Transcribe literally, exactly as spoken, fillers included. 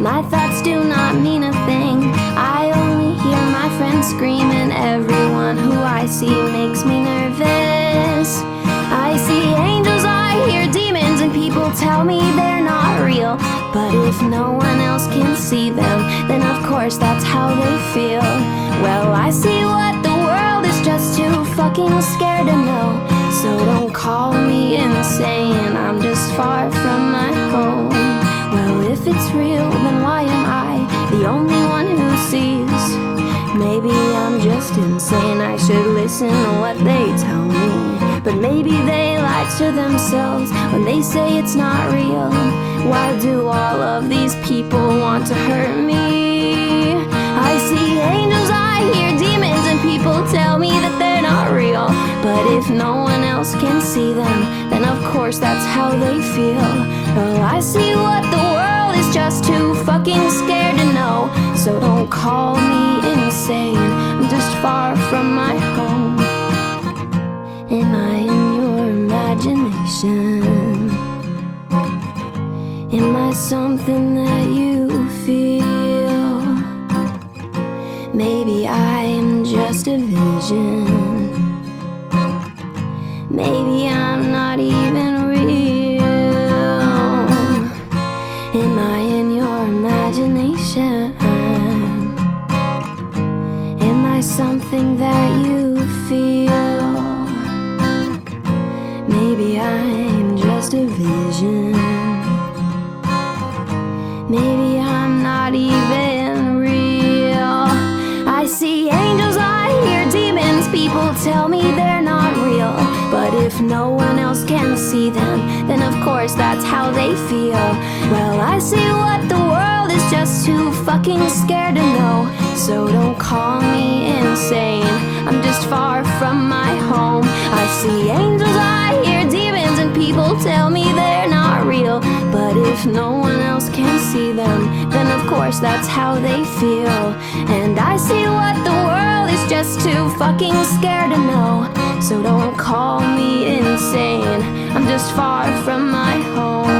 My thoughts do not mean a thing. I only hear my friends scream, and everyone who I see makes me nervous. I see angels, I hear demons, and people tell me they're not real. But if no one else can see them, then of course that's how they feel. Well, I see what the world is just too fucking scared to know. So don't call me insane, I'm just far from my home. Well, if it's real, then why am I the only one who sees? Maybe I'm just insane, I should listen to what they tell me. But maybe they lie to themselves when they say it's not real. Why do all of these people want to hurt me? I see angels, I hear demons, and people tell me that they're not real. But if no one else can see them, then of course that's how they feel. Well, I see what the world is just too fucking scared to know. So don't call me insane, I'm just far from my home. Am I in your imagination? Am I something that you feel? Maybe I am just a vision. Maybe I'm not even real. Am I in your imagination? Am I something that you feel? Maybe I'm just a vision. Maybe I'm not even real. I see angels, I hear demons, people tell me they're not real. But if no one else can see them, then of course that's how they feel. Well, I see what the world is just too fucking scared to know. So don't call me insane, I'm just far from my home. I see angels, I hear demons, and people tell me they're not real. But if no one else can see them, then of course that's how they feel. And I see what the world is just too fucking scared to know. So don't call me insane, I'm just far from my home.